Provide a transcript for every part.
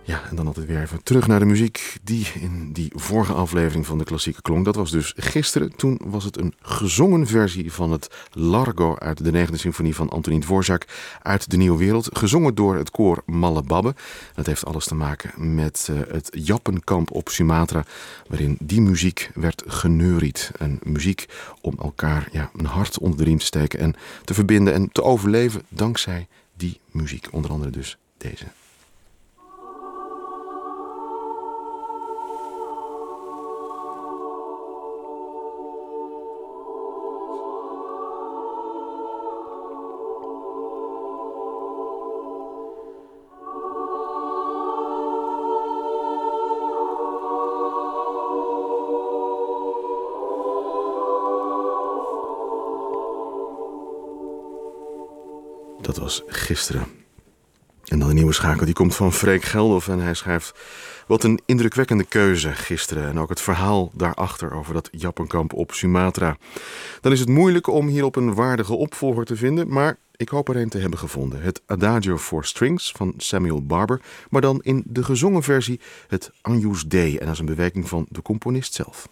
Ja, en dan altijd weer even terug naar de muziek die in die vorige aflevering van de klassieke klonk. Dat was dus gisteren. Toen was het een gezongen versie van het Largo uit de 9e symfonie van Antonín Dvořák uit de Nieuwe Wereld. Gezongen door het koor Malle Babbe. Dat heeft alles te maken met het Jappenkamp op Sumatra, waarin die muziek werd geneuried. Een muziek om elkaar een hart onder de riem te steken en te verbinden en te overleven dankzij die muziek. Onder andere dus deze. Dat was gisteren. En dan de nieuwe schakel, die komt van Freek Geldof en hij schrijft: wat een indrukwekkende keuze gisteren en ook het verhaal daarachter over dat Jappenkamp op Sumatra. Dan is het moeilijk om hierop een waardige opvolger te vinden, maar ik hoop er een te hebben gevonden. Het Adagio for Strings van Samuel Barber, maar dan in de gezongen versie het Agnus Dei en dat is een bewerking van de componist zelf.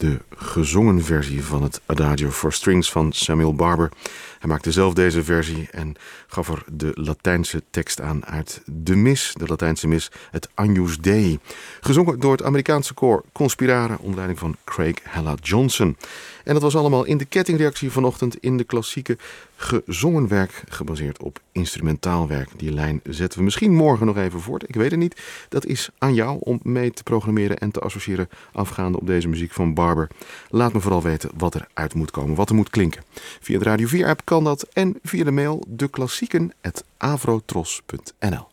de gezongen versie van het Adagio for Strings van Samuel Barber. Hij maakte zelf deze versie en gaf er de Latijnse tekst aan uit de mis, de Latijnse mis, het Agnus Dei. Gezongen door het Amerikaanse koor Conspirare onder leiding van Craig Hella Johnson. En dat was allemaal in de kettingreactie vanochtend in de klassieke gezongen werk, gebaseerd op instrumentaal werk. Die lijn zetten we misschien morgen nog even voort. Ik weet het niet. Dat is aan jou om mee te programmeren en te associëren afgaande op deze muziek van Barber. Laat me vooral weten wat er uit moet komen, wat er moet klinken. Via de Radio 4-app kan dat en via de mail deklassieken@avrotros.nl.